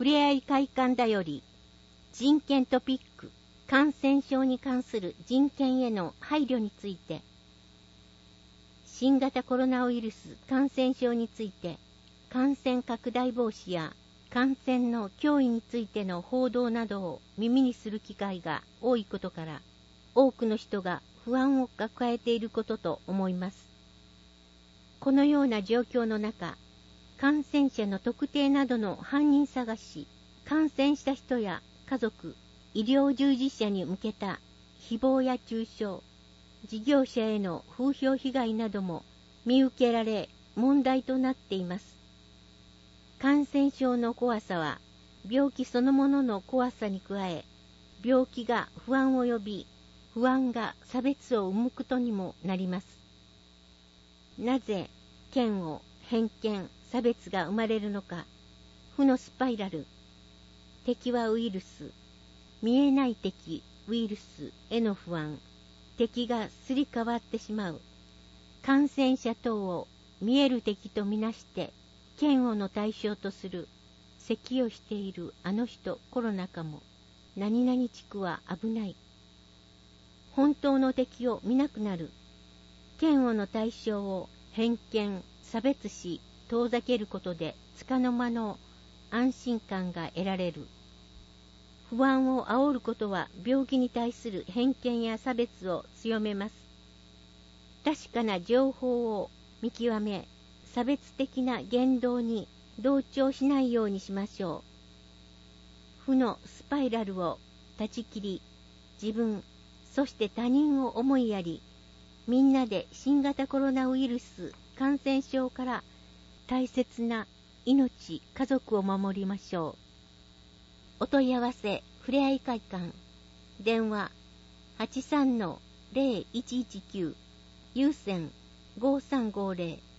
ふれあい会館だより、人権トピック、感染症に関する人権への配慮について、新型コロナウイルス感染症について、感染拡大防止や感染の脅威についての報道などを耳にする機会が多いことから、多くの人が不安を抱えていることと思います。このような状況の中、感染者の特定などの犯人探し、感染した人や家族、医療従事者に向けた誹謗や中傷、事業者への風評被害なども見受けられ問題となっています。感染症の怖さは病気そのものの怖さに加え、病気が不安を呼び、不安が差別を生むことにもなります。なぜ嫌悪、偏見、差別が生まれるのか。負のスパイラル。敵はウイルス。見えない敵、ウイルスへの不安。敵がすり替わってしまう。感染者等を見える敵とみなして嫌悪の対象とする。咳をしているあの人コロナかも。何々地区は危ない。本当の敵を見なくなる。嫌悪の対象を偏見、差別し遠ざけることで束の間の安心感が得られる。不安を煽ることは病気に対する偏見や差別を強めます。確かな情報を見極め、差別的な言動に同調しないようにしましょう。負のスパイラルを断ち切り、自分、そして他人を思いやり、みんなで新型コロナウイルス感染症から大切な命、家族を守りましょう。お問い合わせ、ふれあい会館。電話、83-0119、有線5350